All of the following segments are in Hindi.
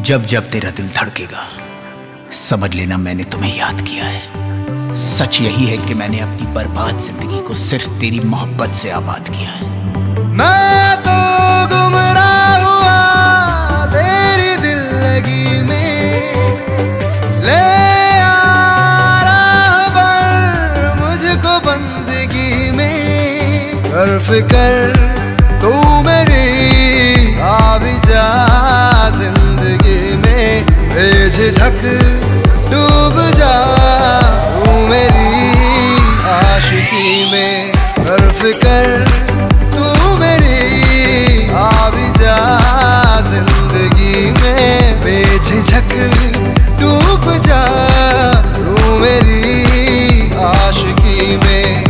जब जब तेरा दिल धड़केगा समझ लेना मैंने तुम्हें याद किया है। सच यही है कि मैंने अपनी बर्बाद जिंदगी को सिर्फ तेरी मोहब्बत से आबाद किया है। मैं तो गुमराह हुआ तेरी दिल लगी में, ले आ रहा पर मुझको बंदगी में। कर फिकर तू मेरी आ भी जा जिंदगी में, बेझिझक डूब जा तू मेरी आशिकी में। कर फिकर तू मेरी आ भी जा जिंदगी में, बेझिझक डूब जा तू मेरी आशिकी में।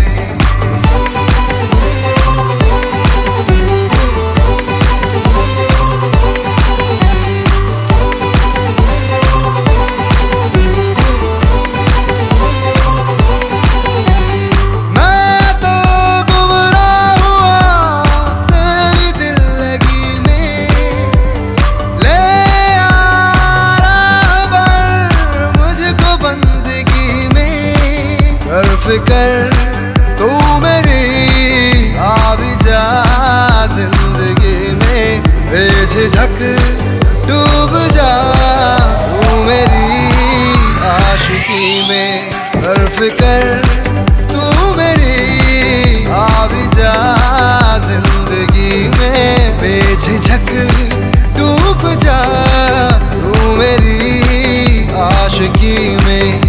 फिकर तू मेरी आ भी जा जिंदगी में, बेझिझक डूब जा तू मेरी आशिकी में। कर फिकर तू मेरी आ भी जा जिंदगी में, बेझिझक डूब जा तू मेरी आशिकी में।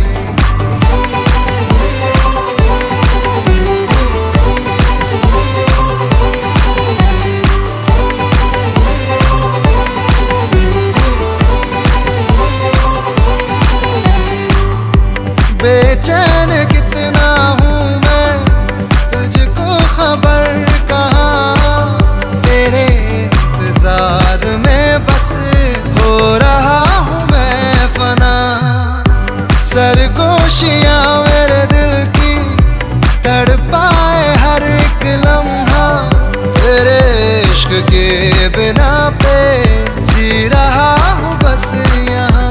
बेचैन कितना हूँ मैं तुझको खबर कहाँ, तेरे इंतजार में बस हो रहा हूँ मैं फना। सरगोशियाँ मेरे दिल की तड़पाए हर एक लम्हा, तेरे इश्क के बिना पे जी रहा हूँ बस यहाँ।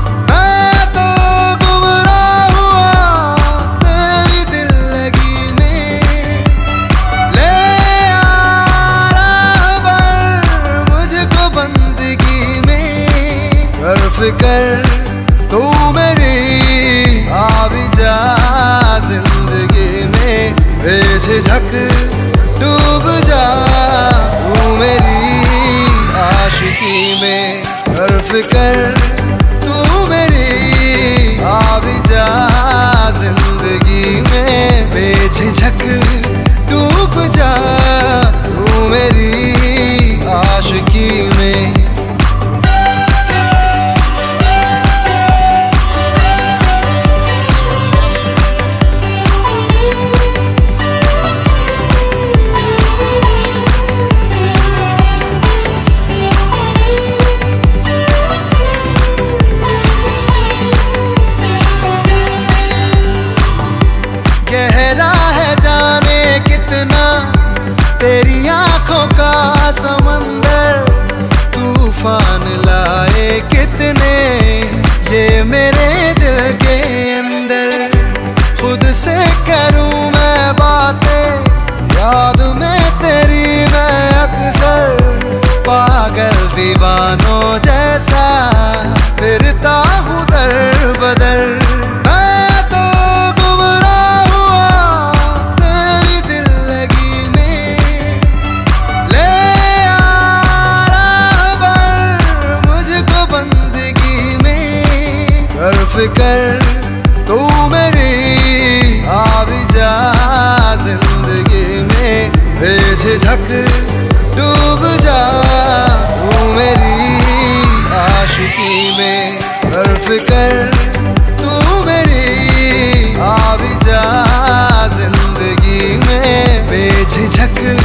फिकर तू मेरी आ भी जा जिंदगी में, बेझिझक डूब जा तू मेरी आशिकी में। कर फिकर तू मेरी आ भी जा जिंदगी में, बेझिझक डूब जा तू मेरी आशिकी में। गहरा है जाने कितना तेरी आंखों का समंदर, तूफान लाए कितने ये मेरे दिल के अंदर। खुद से करूं मैं बातें याद में तेरी मैं अक्सर, पागल दीवानों जैसा फिरता हूँ दर बदर। फिकर तू मेरी आ भी जा जिंदगी में, बेझिझक डूब जा तू मेरी आशिकी में। कर फिकर तू मेरी आ भी जा जिंदगी में, बेझिझक